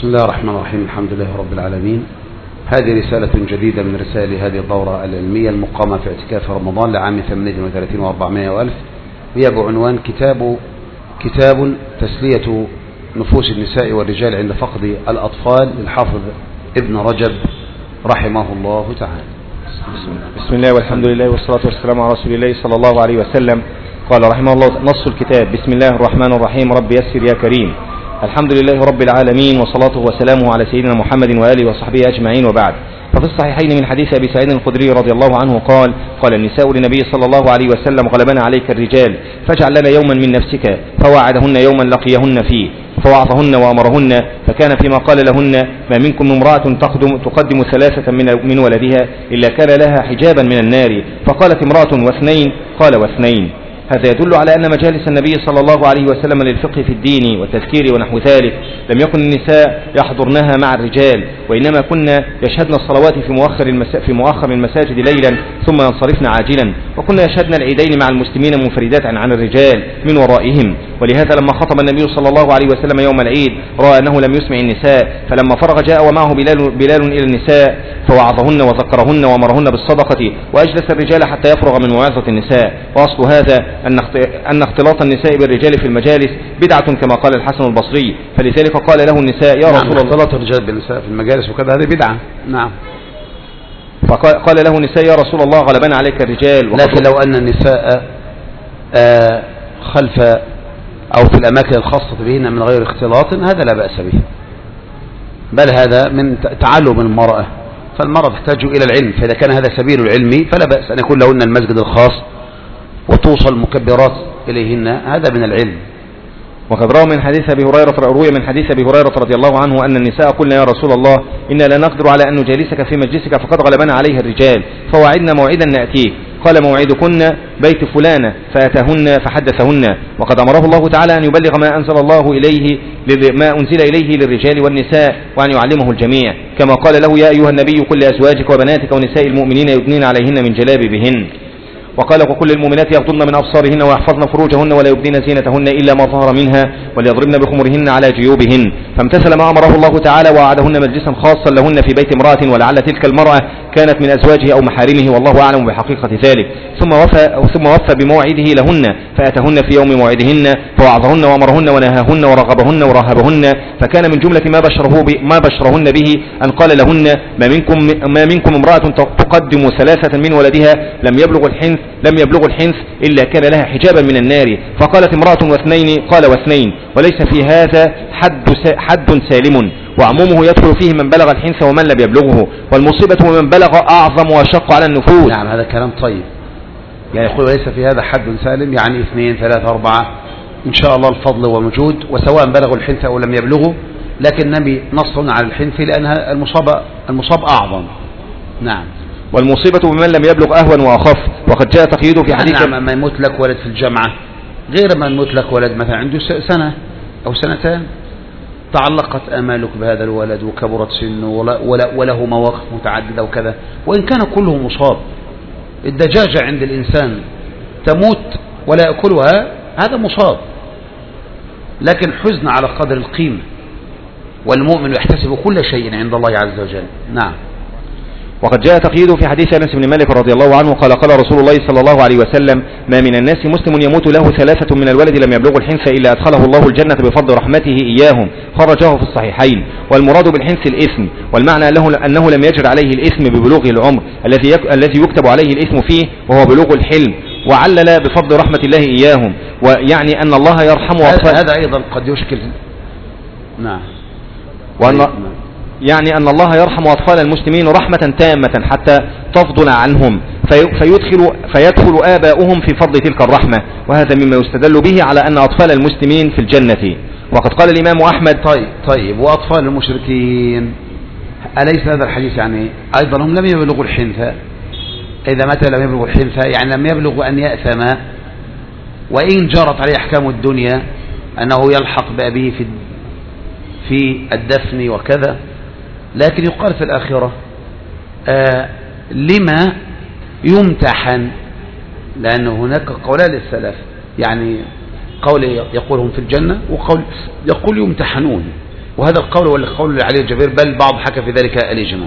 بسم الله الرحمن الرحيم. الحمد لله رب العالمين. هذه رسالة جديدة من رسائل هذه الدورة العلمية المقامة في اعتكاف رمضان لعام 38 و400 وألف، وهي بعنوان كتاب تسلية نفوس النساء والرجال عند فقد الأطفال للحافظ ابن رجب رحمه الله تعالى. بسم الله والحمد لله والصلاة والسلام على رسول الله صلى الله عليه وسلم. قال رحمه الله نص الكتاب: بسم الله الرحمن الرحيم. رب يسر يا كريم. الحمد لله رب العالمين، وصلاته وسلامه على سيدنا محمد وآله وصحبه أجمعين، وبعد. ففي الصحيحين من حديث أبي سعيد الخدري رضي الله عنه قال النساء للنبي صلى الله عليه وسلم: غلبنا عليك الرجال فاجعل لنا يوما من نفسك، فواعدهن يوما لقيهن فيه فوعظهن وأمرهن، فكان فيما قال لهن: ما منكم امرأة تقدم ثلاثة من ولدها إلا كان لها حجابا من النار. فقالت امرأة: واثنين؟ قال: واثنين. هذا يدل على أن مجالس النبي صلى الله عليه وسلم للفقه في الدين والتذكير ونحو ذلك لم يكن النساء يحضرنها مع الرجال، وإنما كنا يشهدن الصلوات في مؤخر المساجد ليلا ثم ينصرفن عاجلا، وكنا يشهدن العيدين مع المسلمين منفردات عن الرجال من ورائهم. ولهذا لما خطب النبي صلى الله عليه وسلم يوم العيد رأى أنه لم يسمع النساء، فلما فرغ جاء ومعه بلال إلى النساء فوعظهن وذكرهن وأمرهن بالصدقة، وأجلس الرجال حتى يفرغ من موعظة النساء. وأصل هذا أن اختلاط النساء بالرجال في المجالس بدعة كما قال الحسن البصري، فلذلك قال له النساء: يا رسول الله. اختلاط الرجال بالنساء في المجالس وكذا هذه بدعة. نعم. فقال له النساء: يا رسول الله غلبنا عليك الرجال. لكن لو أن النساء خلف أو في الأماكن الخاصة بهن من غير اختلاط هذا لا بأس به، بل هذا من تعلم المرأة، فالمرأة تحتاج إلى العلم، فإذا كان هذا سبيل العلم فلا بأس أن يكون لهن المسجد الخاص وتوصل المكبرات إليهن، هذا من العلم. وقد روى من حديث أبي هريرة رضي الله عنه أن النساء قلنا: يا رسول الله إنا لا نقدر على أن نجالسك في مجلسك فقد غلبنا عليها الرجال، فوعدنا موعدا نأتيك. قال: موعدكن بيت فلانة، فأتاهن فحدثهن. وقد أمره الله تعالى أن يبلغ ما أنزل إليه للرجال والنساء، وأن يعلمه الجميع، كما قال له: يا أيها النبي قل لأزواجك وبناتك ونساء المؤمنين يدنين عليهن من جلابيبهن. وقال: وكل المؤمنات يغضن من أبصارهن ويحفظن فروجهن ولا يبدين زينتهن إلا ما ظهر منها وليضربن بخمرهن على جيوبهن. فامتثل ما أمره الله تعالى ووعدهن مجلسا خاصا لهن في بيت امرأة، ولعل تلك المرأة كانت من أزواجه أو محارمه، والله أعلم بحقيقة ذلك. ثم وفى بموعده لهن، فأتهن في يوم موعدهن فوعظهن وأمرهن ونهاهن ورغبهن ورهبهن. فكان من جملة ما بشرهن به أن قال لهن: ما منكم امرأة تقدم ثلاثة من ولدها لم يبلغ الحنث إلا كان لها حجابا من النار. فقالت امرأة: واثنين؟ قال: واثنين. وليس في هذا حد سالم، وعمومه يدخل فيه من بلغ الحنث ومن لم يبلغه، والمصيبة من بلغ أعظم وأشق على النفوس. نعم، هذا كلام طيب. يعني يقول ليس في هذا حد سالم، يعني 2 3 4 إن شاء الله الفضل وموجود، وسواء بلغوا الحنث أو لم يبلغوا، لكن النبي نص على الحنث لأنها المصاب أعظم. نعم. والمصيبة بمن لم يبلغ أهون وأخف. وقد جاء تقييده في حديث: نعم، ما يموت لك ولد في الجامعة غير ما يموت لك ولد مثلا عنده سنة أو سنتين، تعلقت آمالك بهذا الولد وكبرت سنه وله مواقف متعددة وكذا، وإن كان كله مصاب. الدجاجة عند الإنسان تموت ولا يأكلها، هذا مصاب، لكن حزن على قدر القيمة، والمؤمن يحتسب كل شيء عند الله عز وجل. نعم. وقد جاء تقييده في حديث أنس بن مالك رضي الله عنه قال: قال رسول الله صلى الله عليه وسلم: ما من الناس مسلم يموت له ثلاثة من الولد لم يبلغوا الحنث إلا أدخله الله الجنة بفضل رحمته إياهم، خرجه في الصحيحين. والمراد بالحنث الإثم، والمعنى أنه لم يجر عليه الإثم ببلوغ العمر الذي يكتب عليه الإثم فيه، وهو بلوغ الحلم، وعلل بفضل رحمة الله إياهم، ويعني أن الله يرحم أطفال. هذا أيضا قد يشكل. نعم. يعني أن الله يرحم أطفال المسلمين رحمة تامة حتى تفضل عنهم، فيدخل آباؤهم في فضل تلك الرحمة، وهذا مما يستدل به على أن أطفال المسلمين في الجنة. وقد قال الإمام أحمد: طيب وأطفال المشركين أليس هذا الحديث يعني أيضا هم لم يبلغوا الحنث؟ إذا متى لم يبلغوا الحنث يعني لم يبلغوا أن يأثم، وإن جرت عليه أحكام الدنيا أنه يلحق بأبيه في الدفن وكذا، لكن يقال في الآخرة لما يمتحن، لأن هناك قولان للسلف، يعني قول يقولهم في الجنة وقول يقول يمتحنون. وهذا القول هو القول عليه الجبير، بل بعض حكى في ذلك الإجماع،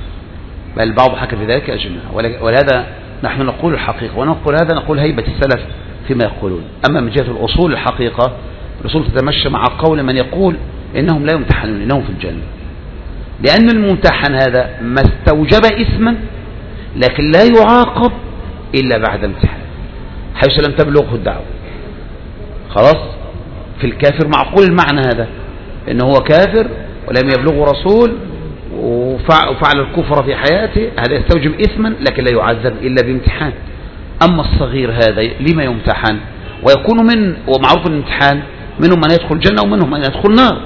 ولهذا نحن نقول الحقيقة، ونقول هذا نقول هيبة السلف فيما يقولون. أما من جهة الأصول الحقيقة، الأصول تتمشى مع قول من يقول إنهم لا يمتحنون، إنهم في الجنة، لأن الممتحن هذا ما استوجب إثما لكن لا يعاقب إلا بعد امتحان، حيث لم تبلغه الدعوة. خلاص، في الكافر معقول المعنى هذا، إنه هو كافر ولم يبلغه رسول وفعل الكفر في حياته، هذا يستوجب إثما لكن لا يعذب إلا بامتحان. أما الصغير هذا لما يمتحن ويكون ومعروف الامتحان منهم من يدخل الجنة ومنهم من يدخل النار،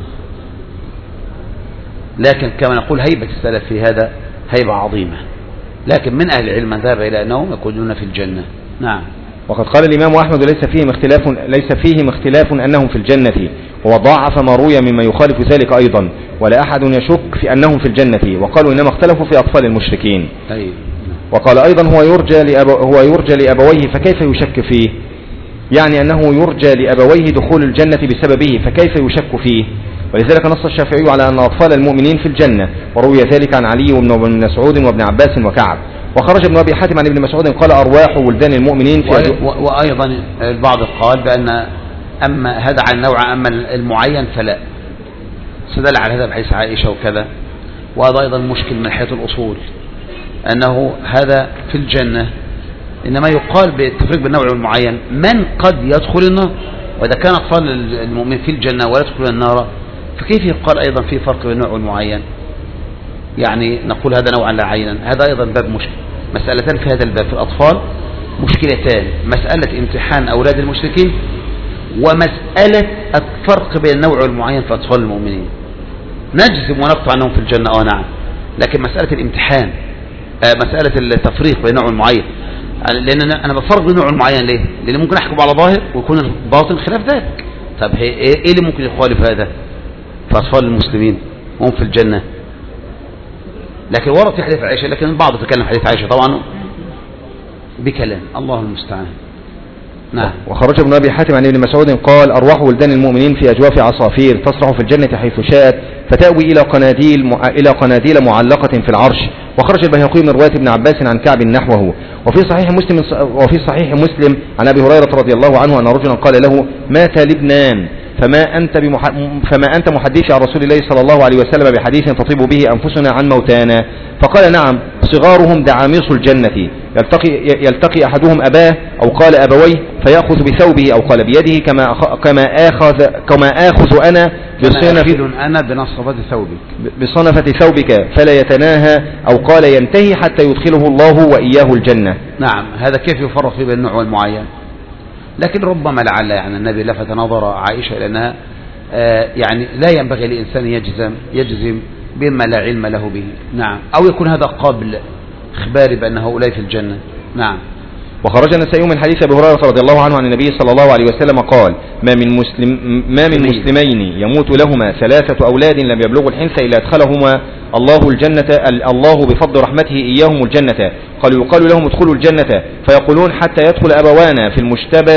لكن كما نقول هيبة السلف في هذا هيبة عظيمة، لكن من أهل العلم من ذهب إلى أنهم يكونون في الجنة. نعم. وقد قال الإمام أحمد ليس فيهم اختلاف أنهم في الجنة، وضاعف ما روي مما يخالف ذلك أيضا، ولا أحد يشك في أنهم في الجنة، وقالوا إنما اختلفوا في أطفال المشركين. وقال أيضا هو يرجى لأبويه فكيف يشك فيه، يعني أنه يرجى لأبويه دخول الجنة بسببه فكيف يشك فيه. ولذلك نص الشافعي على أن أطفال المؤمنين في الجنة، وروي ذلك عن علي وابن مسعود وابن عباس وكعب. وخرج ابن أبي حاتم عن ابن مسعود قال أرواح ولدان المؤمنين في وأيضا البعض قال بأن أما هذا عن نوع، أما المعين فلا، استدل على هذا بحيث عائشة وكذا. وهذا أيضا مشكل من حيث الأصول، أنه هذا في الجنة إنما يقال بالتفريق بالنوع المعين من قد يدخل النار، وإذا كان أطفال المؤمن في الجنة ولا يدخل النار فكيف يقال أيضا في فرق بين النوع المعين؟ يعني نقول هذا نوعا لا عينا، هذا أيضا باب مشكل. مسألتان في هذا الباب في الأطفال مشكلتان، مسألة امتحان أولاد المشركين، ومسألة الفرق بين النوع المعين في أطفال المؤمنين. نجزم ونقطع أنهم في الجنة نعم، لكن مسألة الامتحان، مسألة التفريق بين النوع المعين، لأن أنا بفرق بين النوع المعين ليه؟ لأن ممكن أحكم على ظاهر ويكون الباطن خلاف ذلك. طب إيه اللي ممكن يخالف هذا في أطفال المسلمين هم في الجنة؟ لكن ورد في حديث عائشة، لكن البعض تكلم حديث عائشة طبعا بكلام، الله المستعان. نعم. وخرج ابن أبي حاتم عن ابن مسعود قال أرواح ولدان المؤمنين في أجواف عصافير تسرح في الجنة حيث شاءت فتأوي إلى قناديل معلقة في العرش. وخرج البيهقي من رواية ابن عباس عن كعب نحوه. وفي صحيح مسلم عن أبي هريرة رضي الله عنه أن رجلا قال له مات لبنان فما أنت محدث عن رسول الله صلى الله عليه وسلم بحديث تطيب به أنفسنا عن موتانا؟ فقال نعم، صغارهم دعاميص الجنة، يلتقي أحدهم أباه أو قال أبويه فيأخذ بثوبه أو قال بيده كما آخذ أنا بصنفة ثوبك فلا يتناهى أو قال ينتهي حتى يدخله الله وإياه الجنة. نعم. هذا كيف يفرق بين النوع والمعين؟ لكن ربما لعل يعني النبي لفت نظر عائشة إلى أنها يعني لا ينبغي لإنسان يجزم بما لا علم له به. نعم. أو يكون هذا قبل إخباري بأن هؤلاء في الجنة. نعم. وخرج النسائي من حديث أبي هريرة رضي الله عنه عن النبي صلى الله عليه وسلم قال ما من مسلمين يموت لهما 3 أولاد لم يبلغوا الحنث إلا أدخلهما الله الجنة، الله بفضل رحمته إياهم الجنة. قالوا يقال لهم ادخلوا الجنة فيقولون حتى يدخل أبوانا في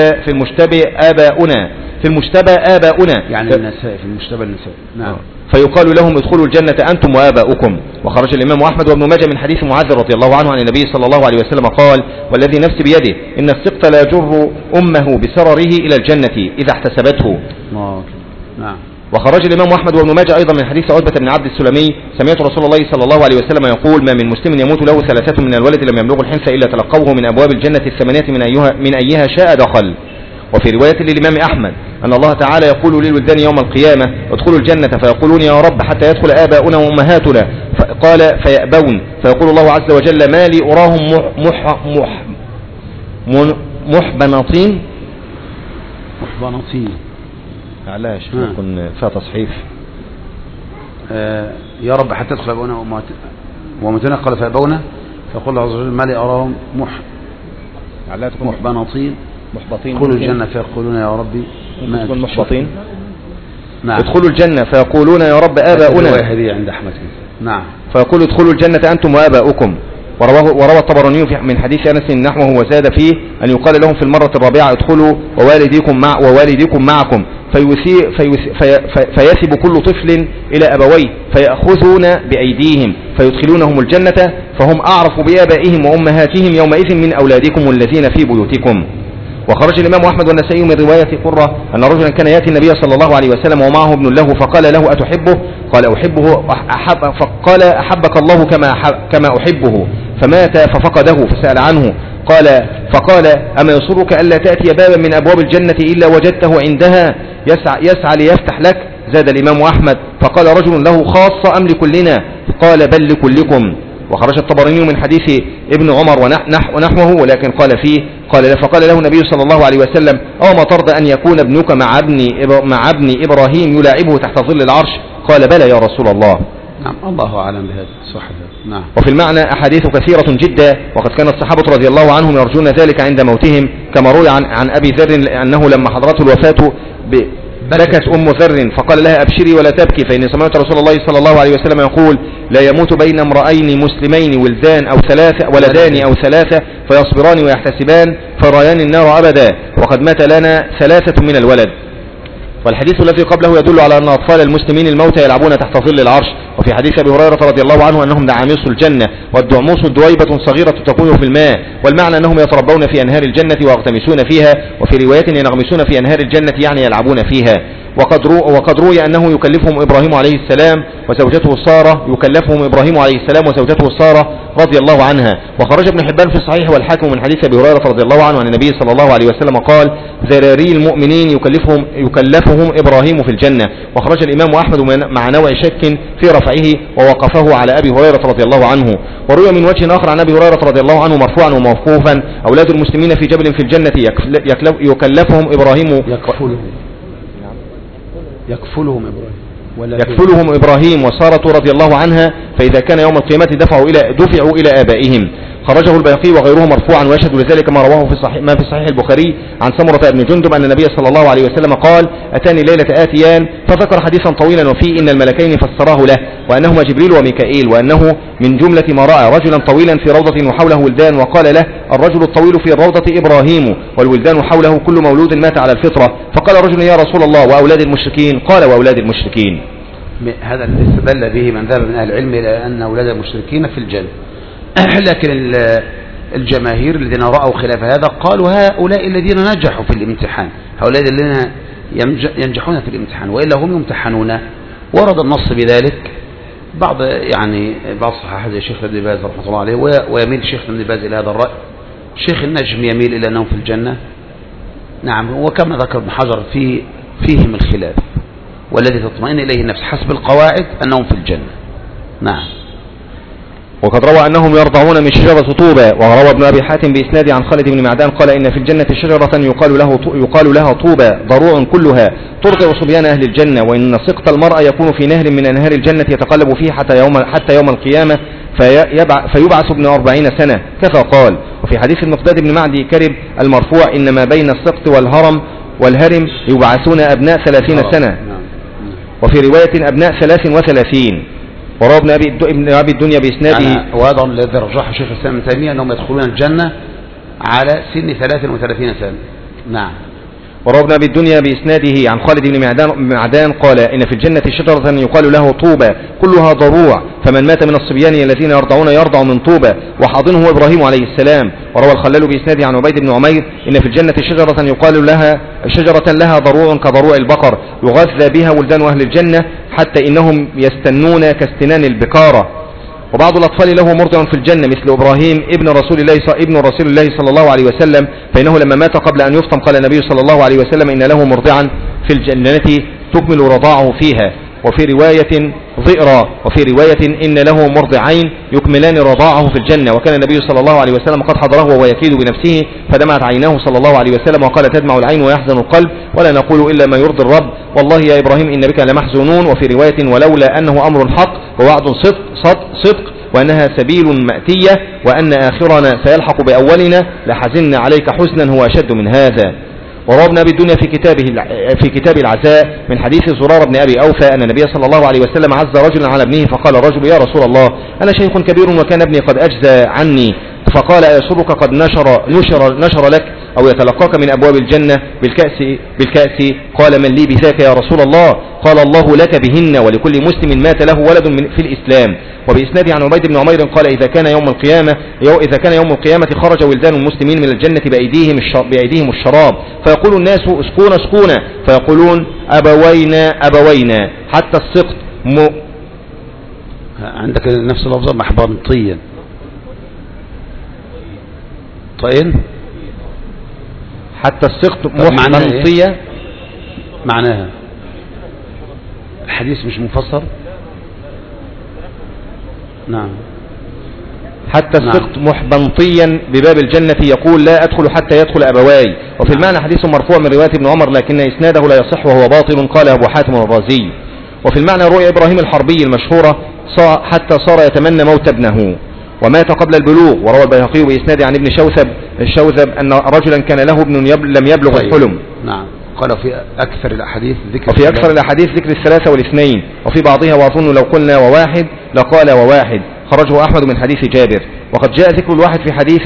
المشتبه آباؤنا يعني النساء في المشتبه النساء. نعم. فيقال لهم ادخلوا الجنة أنتم وآباؤكم. وخرج الإمام أحمد وابن ماجه من حديث معاذ رضي الله عنه عن النبي صلى الله عليه وسلم قال والذي نفسي بيده إن السقط لا يجر أمه بسرره إلى الجنة إذا احتسبته. نعم. وخرج الإمام أحمد وابن ماجه أيضا من حديث عتبة بن عبد السلمي سمعت رسول الله صلى الله عليه وسلم يقول ما من مسلم يموت له 3 من الولد لم يبلغوا الحنث إلا تلقوه من أبواب الجنة 8 من أيها شاء دخل. وفي رواية للإمام أحمد أن الله تعالى يقول للولدان يوم القيامة ادخلوا الجنة فيقولون يا رب حتى يدخل آباؤنا وأمهاتنا قال فيأبون فيقول الله عز وجل ما لي أراهم محبنطين علاش يكون فيها تصحيف يا رب حتى يدخل آباؤنا وأمهاتنا قال فيأبون فيقول الله عز وجل ما لي أراهم محبنطين ادخلوا الجنة فيقولون يا ربي ما تكون محبطين. نعم. ادخلوا الجنة فيقولون يا رب آباؤنا هذه عند أحمد. نعم. فيقول ادخلوا الجنة أنتم وآباؤكم وروى الطبراني من حديث أنس نحوه وزاد فيه أن يقال لهم في المرة الرابعة ادخلوا ووالديكم معكم فيثب كل طفل إلى أبويه فيأخذون بأيديهم فيدخلونهم الجنة فهم أعرف بآبائهم وأمهاتهم يومئذ من أولادكم الذين في بيوتكم. وخرج الإمام أحمد والنسائي من رواية قرة أن رجلا كان يأتي النبي صلى الله عليه وسلم ومعه ابن له فقال له أتحبه؟ قال أحبه. فقال أحبك الله كما أحبه. فمات ففقده فسأل عنه فقال أما يسرك ألا تأتي بابا من أبواب الجنة إلا وجدته عندها يسعى ليفتح لك؟ زاد الإمام أحمد فقال رجل له خاصة أم لكلنا؟ قال بل لكلكم. وخرج الطبراني من حديث ابن عمر ونحوه ولكن فقال له النبي صلى الله عليه وسلم أو ما ترضى أن يكون ابنك مع ابن إبراهيم يلاعبه تحت ظل العرش؟ قال بلى يا رسول الله. نعم الله أعلم بهذا صح. نعم. وفي المعنى أحاديث كثيرة جدا وقد كان الصحابة رضي الله عنهم يرجون ذلك عند موتهم كما روي عن أبي ذر أنه لما حضرته الوفاة بكت أم ذر فقال لها أبشري ولا تبكي فإني سمعت رسول الله صلى الله عليه وسلم يقول لا يموت بين امرأين مسلمين ولدان أو ثلاثة فيصبران ويحتسبان فريان النار أبدا وقد مات لنا 3 من الولد. والحديث الذي قبله يدل على أن أطفال المسلمين الموتى يلعبون تحت ظل العرش. وفي حديث أبي هريرة رضي الله عنه أنهم دعاميص الجنة والدعموس دويبة صغيرة تكون في الماء والمعنى أنهم يتربون في أنهار الجنة ويغتمسون فيها وفي رواية ينغمسون في أنهار الجنة يعني يلعبون فيها. وقد روي أنه يكلفهم إبراهيم عليه السلام وزوجته سارة رضي الله عنها. وخرج ابن حبان في الصحيح والحاكم من حديث أبي هريرة رضي الله عنه عن النبي صلى الله عليه وسلم قال ذراري المؤمنين يكلفهم إبراهيم في الجنة. وخرج الإمام أحمد مع نوع شك في رفعه ووقفه على أبي هريرة رضي الله عنه. وروي من وجه آخر عن أبي هريرة رضي الله عنه مرفوعا وموقوفا أولاد المسلمين في جبل في الجنة يكلفهم إبراهيم يكفلهم إبراهيم وسارة رضي الله عنها فإذا كان يوم القيامة دفعوا إلى آبائهم. خرجه البيهقي وغيره مرفوعا ويشهد لذلك ما رواه في صحيح البخاري عن سمرة بن جندب أن النبي صلى الله عليه وسلم قال أتاني ليلة آتيان فذكر حديثا طويلا وفيه إن الملكين فسراه له وأنهما جبريل وميكائيل وأنه من جملة ما رأى رجلا طويلا في روضة وحوله ولدان وقال له الرجل الطويل في الروضة إبراهيم والولدان حوله كل مولود مات على الفطرة. فقال رجل يا رسول الله وأولاد المشركين؟ قال وأولاد المشركين. هذا الذي استدل به من ذهب من أهل العلم إلى أن أولاد المشركين في الجنة. لكن الجماهير الذين رأوا خلاف هذا قالوا هؤلاء الذين نجحوا في الامتحان هؤلاء الذين ينجحون في الامتحان وإلا هم يمتحنون. ورد النص بذلك بعض صحاح زي الشيخ ابن باز رحمه الله عليه ويميل الشيخ ابن باز إلى هذا الرأي. الشيخ النجم يميل إلى أنهم في الجنة. نعم. وكما ذكر ابن حجر فيهم الخلاف والذي تطمئن إليه النفس حسب القواعد أنهم في الجنة. نعم. وقد روى أنهم يرضعون من شجرة طوبى. وروى ابن أبي حاتم بإسناد عن خالد بن معدان قال إن في الجنة شجرة يقال لها طوبى ضروع كلها ترضع صبيان أهل الجنة وإن سقط المرأة يكون في نهر من أنهار الجنة يتقلب فيه حتى يوم القيامة فيبعث ابن 40 سنة كذا قال. وفي حديث المقداد بن معدي كرب المرفوع إن ما بين السقط والهرم يبعثون أبناء 30 سنة وفي رواية أبناء 33. وروى ابن أبي الدنيا بإسناده وهذا الذي رجحه شيخ الإسلام ابن تيمية أنهم يدخلون الجنة على سن 33 سنة. نعم. وروى ابن أبي الدنيا بإسناده عن خالد بن معدان قال إن في الجنة شجرة يقال له طوبى كلها ضروع فمن مات من الصبيان الذين يرضع من طوبى وحاضنه إبراهيم عليه السلام. وروى الخلال بإسناده عن عبيد بن عمير إن في الجنة شجرة يقال لها ضروع كضروع البقر يغذى بها ولدان أهل الجنة حتى إنهم يستنون كاستنان البكارة. وبعض الأطفال له مرضع في الجنة مثل إبراهيم ابن رسول الله صلى الله عليه وسلم فإنه لما مات قبل أن يفطم قال النبي صلى الله عليه وسلم إن له مرضعا في الجنة تكمل رضاعه فيها وفي رواية ضئرا وفي رواية إن له مرضعين يكملان رضاعه في الجنة. وكان النبي صلى الله عليه وسلم قد حضره وهو يكيد بنفسه فدمعت عيناه صلى الله عليه وسلم وقال تدمع العين ويحزن القلب ولا نقول إلا ما يرضي الرب والله يا إبراهيم إن بك لمحزونون. وفي رواية ولولا أنه أمر حق ووعد صدق وأنها سبيل مأتية وأن آخرنا سيلحق بأولنا لحزن عليك حزنا هو أشد من هذا. وروى ابن أبي الدنيا في كتاب العزاء من حديث زرار بن أبي أوفى أن النبي صلى الله عليه وسلم عز رجلا على ابنه فقال الرجل يا رسول الله أنا شيخ كبير وكان ابني قد أجزى عني، فقال أيسرك قد نشر لك أو يتلقاك من أبواب الجنة بالكأس؟ قال من لي بذاك يا رسول الله؟ قال الله لك بهن ولكل مسلم مات له ولد في الإسلام. وبإسناد عن عبيد بن عمير قال إذا كان يوم القيامة خرج ولدان المسلمين من الجنة بأيديهم الشراب فيقول الناس اسقونا اسقونا فيقولون أبوينا حتى السقط عندك نفس اللفظة محبطيا طين حتى السقط محبطية معناها الحديث مش مفسر. نعم حتى السقط محبنطيا بباب الجنة يقول لا أدخل حتى يدخل أبواي. وفي المعنى حديث مرفوع من رواية ابن عمر لكن إسناده لا يصح وهو باطل قال أبو حاتم الرازي. وفي المعنى رؤيا إبراهيم الحربي المشهورة حتى صار يتمنى موت ابنه ومات قبل البلوغ. وروى البيهقي بإسناد عن ابن الشوذب أن رجلا كان له ابن لم يبلغ الحلم. نعم قال في أكثر الأحاديث ذكر الثلاثة والاثنين وفي بعضها وأظن لو قلنا وواحد لقال وواحد خرجه أحمد من حديث جابر. وقد جاء ذكر الواحد في حديث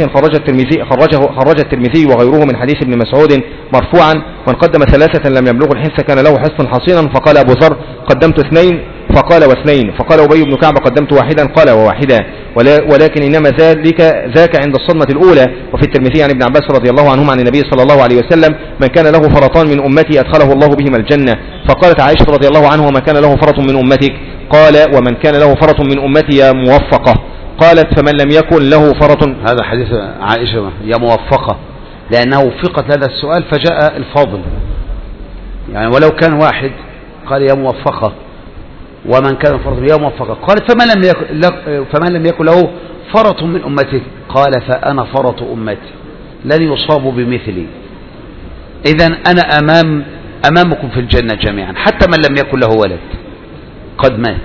خرج الترمذي وغيره من حديث ابن مسعود مرفوعا من قدم ثلاثة لم يبلغ الحنث كان له حصن حصينا. فقال أبو ذر قدمت اثنين فقال واثنين. فقال أبي بن كعب قدمت واحدا قال وواحدا ولكن إنما ذاك عند الصدمة الأولى. وفي الترمذي عن ابن عباس رضي الله عنهما عن النبي صلى الله عليه وسلم من كان له فرطان من أمتي أدخله الله بهما الجنة. فقالت عائشة رضي الله عنها وما كان له فرط من أمتك؟ قال ومن كان له فرط من أمتي يا موفقة. قالت فمن لم يكن له فرط. هذا حديث عائشة يا موفقة لأنه وفقت هذا السؤال فجاء الفاضل يعني ولو كان واحد قال يا موفقة ومن كان فرط يا موفقة. قالت فمن لم يكن له فرط من أمتك؟ قال فأنا فرط أمتي لن يصابوا بمثلي. إذن أنا أمامكم في الجنة جميعا حتى من لم يكن له ولد قد مات.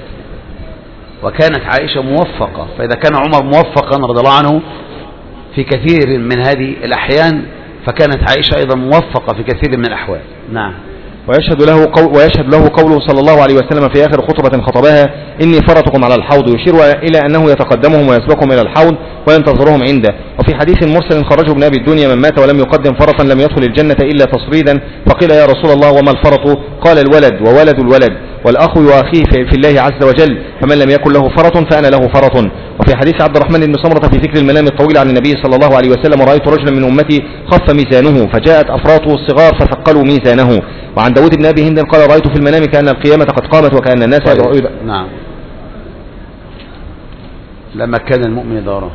وكانت عائشة موفقة فإذا كان عمر موفقا رضي الله عنه في كثير من هذه الأحيان فكانت عائشة أيضا موفقة في كثير من الأحوال. نعم ويشهد له قوله صلى الله عليه وسلم في آخر خطبة خطبها إني فرطكم على الحوض يشير إلى أنه يتقدمهم ويسبقهم إلى الحوض وينتظرهم عنده. وفي حديث مرسل خرجه ابن أبي الدنيا من مات ولم يقدم فرطا لم يدخل الجنة إلا تصريدا. فقيل يا رسول الله وما الفرط؟ قال الولد وولد الولد والأخ يؤاخيه في الله عز وجل فمن لم يكن له فرط فأنا له فرط. وفي حديث عبد الرحمن بن سمرة في ذكر المنام الطويل عن النبي صلى الله عليه وسلم رأيت رجلا من أمتي خف ميزانه فجاءت أفراطه الصغار فثقلوا ميزانه. وعن داود بن أبي هند قال رأيت في المنام كأن القيامة قد قامت وكأن الناس يدعون. نعم لما كان المؤمن داران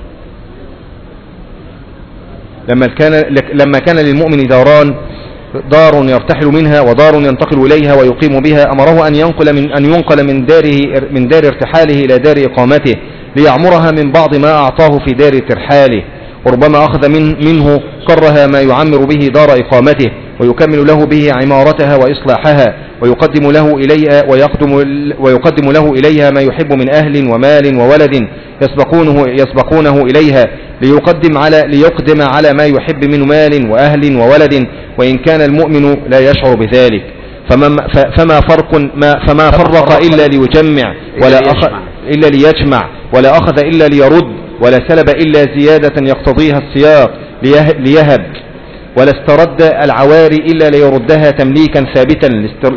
لما كان للمؤمن دار يرتحل منها ودار ينتقل إليها ويقيم بها أمره أن ينقل من دار ارتحاله إلى دار إقامته ليعمرها من بعض ما أعطاه في دار ترحاله. وربما أخذ منه قرها ما يعمر به دار إقامته ويكمل له به عمارتها وإصلاحها ويقدم له إليها ما يحب من أهل ومال وولد يسبقونه إليها ليقدم على ما يحب من مال وأهل وولد وإن كان المؤمن لا يشعر بذلك. فما فرق إلا ليجمع إلا ليجمع ولا أخذ إلا ليرد ولا سلب إلا زيادة يقتضيها السياق ليهب ولا استرد العواري إلا ليردها تمليكا ثابتا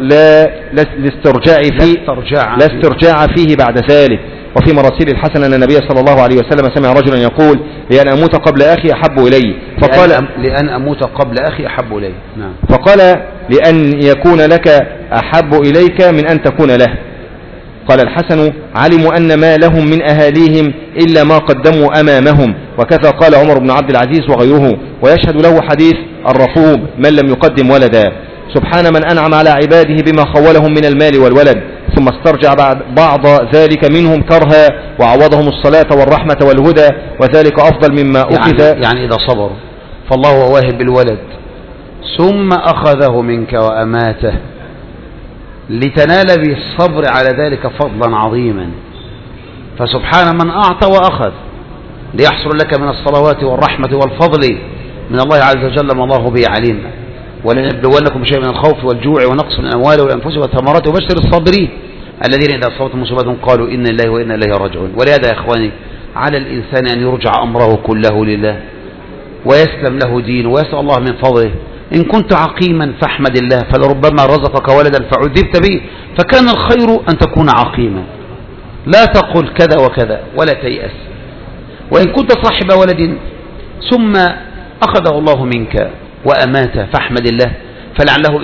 لا استرجاع فيه بعد ذلك. وفي مراسيل الحسن أن النبي صلى الله عليه وسلم سمع رجلا يقول لأن أموت قبل أخي أحب إلي لأن أموت قبل أخي أحب إلي. نعم. فقال لأن يكون لك أحب إليك من أن تكون له. قال الحسن علموا أن ما لهم من أهاليهم إلا ما قدموا أمامهم وكذا قال عمر بن عبد العزيز وغيره. ويشهد له حديث الرقوب من لم يقدم ولدا سبحان من أنعم على عباده بما خولهم من المال والولد ثم استرجع بعض ذلك منهم كرها وعوضهم الصلاة والرحمة والهدى وذلك أفضل مما أخذ يعني إذا صبروا فالله هو واهب بالولد ثم أخذه منك وأماته لتنال بالصبر على ذلك فضلا عظيما. فسبحان من أعطى وأخذ ليحصل لك من الصلوات والرحمة والفضل من الله عز وجل ما الله به عليم. ولنبلونكم بشيء من الخوف والجوع ونقص من الأموال والأنفس والثمرات وبشر الصابرين الذين إذا أصابتهم مصيبة قالوا إنا لله وإنا إليه راجعون. ولهذا يا إخواني على الإنسان أن يرجع أمره كله لله ويسلم له دينه ويسأل الله من فضله. إن كنت عقيما فاحمد الله فلربما رزقك ولدا فعذبت به فكان الخير أن تكون عقيما، لا تقل كذا وكذا ولا تيأس. وإن كنت صاحب ولد ثم أخذه الله منك وأماته فاحمد الله فلعله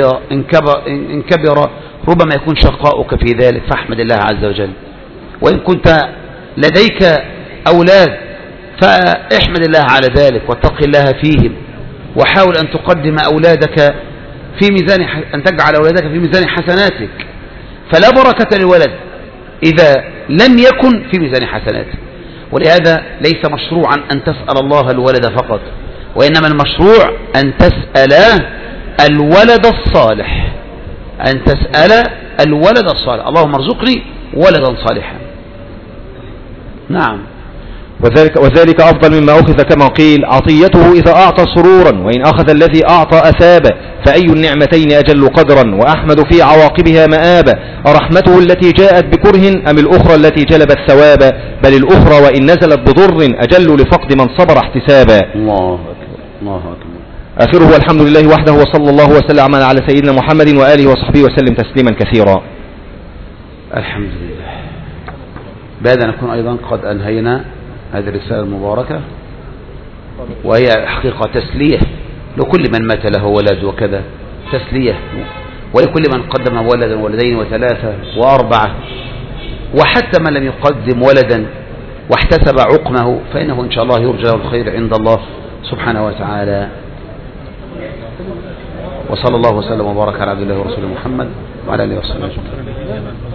إن كبر ربما يكون شقاؤك في ذلك فاحمد الله عز وجل. وإن كنت لديك أولاد فاحمد الله على ذلك واتق الله فيهم وحاول أن تقدم أولادك في ميزان أن تجعل أولادك في ميزان حسناتك، فلا بركة للولد إذا لم يكن في ميزان حسناتك. ولهذا ليس مشروعا أن تسأل الله الولد فقط، وإنما المشروع أن تسأل الولد الصالح، أن تسأل الولد الصالح. اللهم ارزقني ولدا صالحا. نعم. وذلك أفضل مما أخذ كما قيل عطيته إذا أعطى سرورا، وإن أخذ الذي أعطى أثابا، فأي النعمتين أجل قدرا وأحمد في عواقبها مآبا، أرحمته التي جاءت بكره أم الأخرى التي جلبت ثوابا، بل الأخرى وإن نزلت بضر أجل لفقد من صبر احتسابا. الله أكبر الله أكبر. آخره والحمد لله وحده وصلى الله وسلم على سيدنا محمد وآله وصحبه وسلم تسليما كثيرا. الحمد لله. بهذا نكون أيضا قد أنهينا هذه الرسالة المباركة، وهي حقيقة تسلية لكل من مات له ولد وكذا، تسلية ولكل من قدم ولدا ولدين وثلاثة وأربعة، وحتى من لم يقدم ولدا واحتسب عقمه فإنه إن شاء الله يرجى له الخير عند الله سبحانه وتعالى. وصلى الله وسلم وبارك على عبد الله ورسوله محمد وعلى آله وصحبه.